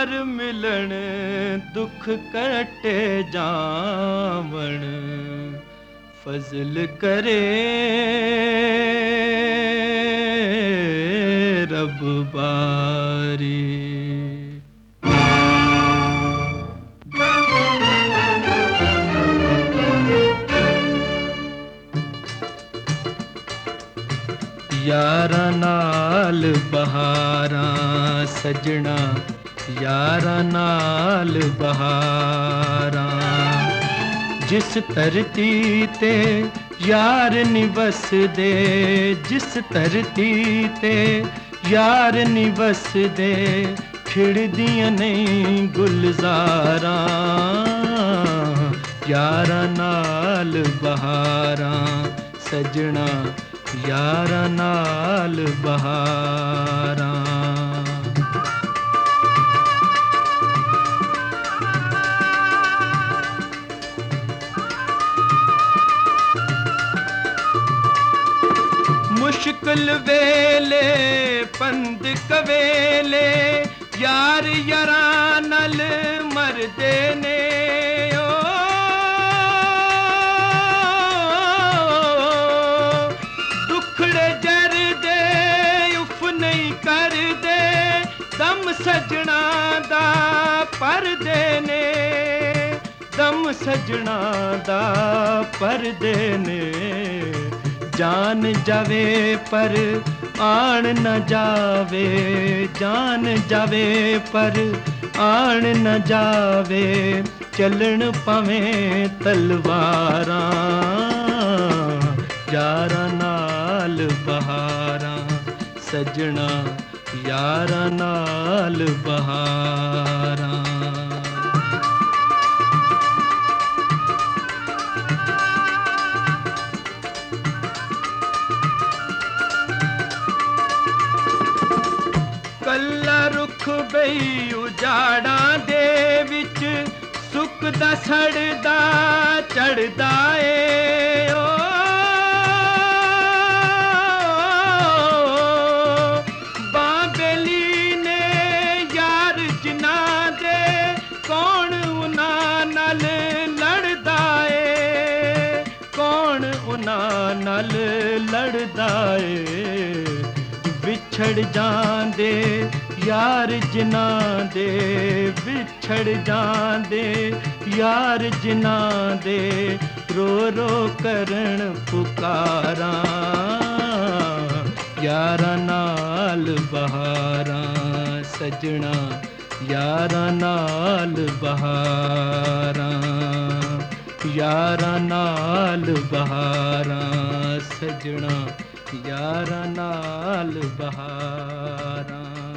यार मिलन दुख कटे जावण फजल करे रब बारी। यारां नाल बहारां सजना यारां नाल बहारां जिस धरती ते यार नी वसदे जिस धरती ते यार नी वसदे खिड़दियां नहीं गुलजारां यारां नाल बहारां सजना यारां नाल बहारां। मुश्किल वेले पंद कवेले यार यारां नाल मरदे ने दम सजना दा परदे ने दम सजना दा परदे ने जान जावे पर आन न जावे जान जावे पर आन न जावे चलन पवें तलवारां यारां नाल बहारां सजना यारां नाल बहारां। कल्ला रुख बई उजाड़ां दे विच सुकदा सड़दा चढ़दा ए नाल लड़दा ए विछड़ जांदे यार जिना दे विछड़ जांदे यार जिना दे रो रो करन पुकारां यारां नाल बहारां सजना यारां नाल बहारां यारां नाल बहारां सजना यारां नाल बहारां।